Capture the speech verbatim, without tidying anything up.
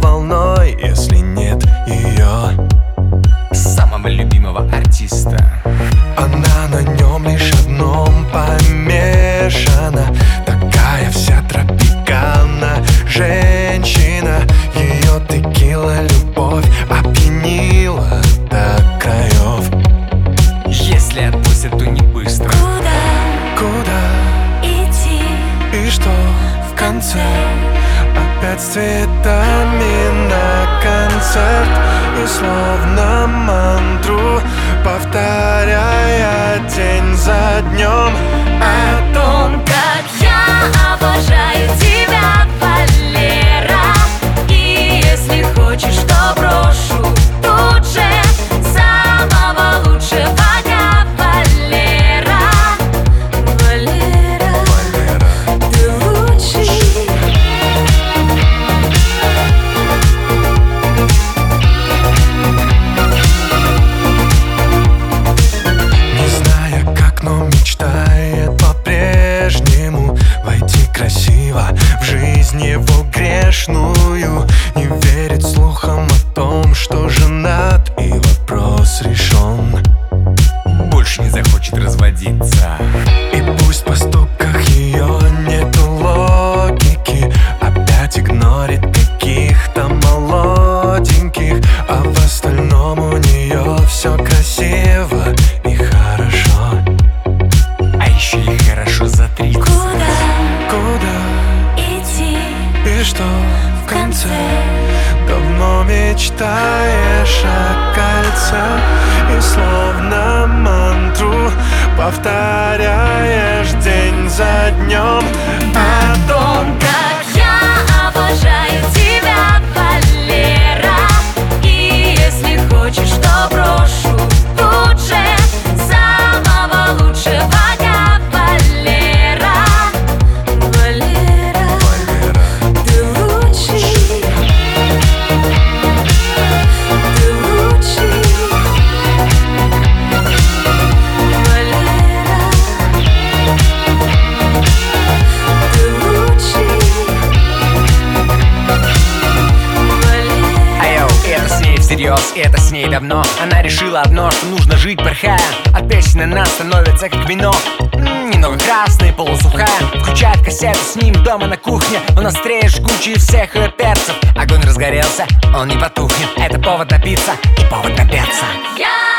волной, если нет ее, самого любимого артиста. Она на нем лишь одном помешана, такая вся тропикана женщина. Ее текила любовь опьянила до краев. Если отпустят, то не быстро. Куда, Куда идти? и что в конце? Опять с цветами на концерт, и словно мантру повторяя день за днем О том, как я обожаю тебя, Валера. И если хочешь, то брошу тут же самого лучшего дня, Валера. Валера, Валера. ты лучший. Не зная как, но мечтает по-прежнему войти красиво в жизнь его грешную. Не верит слухам о том, что женат и вопрос решен. Больше не захочет разводиться. И пусть в поступках ее нету логики, опять игнорит каких-то молоденьких, а в остальном у нее все красиво и хорошо. А еще и хорошо за тридцать. Куда Куда идти? и что в конце? Давно мечтаешь о кольце, и словно мантру повторяешь день за днем о том, Как я обожаю тебя, Валера. И если хочешь, то брошу тут же самого лучшего дня, Валера. Валера, Валера. ты лучший. Ты лучший. Валера, ты лучший. А йоу, и это с ней всерьез, и это с ней давно. Она решила одно, что нужно жить, порхая. От песен она становится как вино. М, Немного красная, полусухая. Включает кассету с ним дома на кухне. Он острее жгучий всех ее перцев. Огонь разгорелся, он не потухнет. Это повод напиться и повод напеться. Я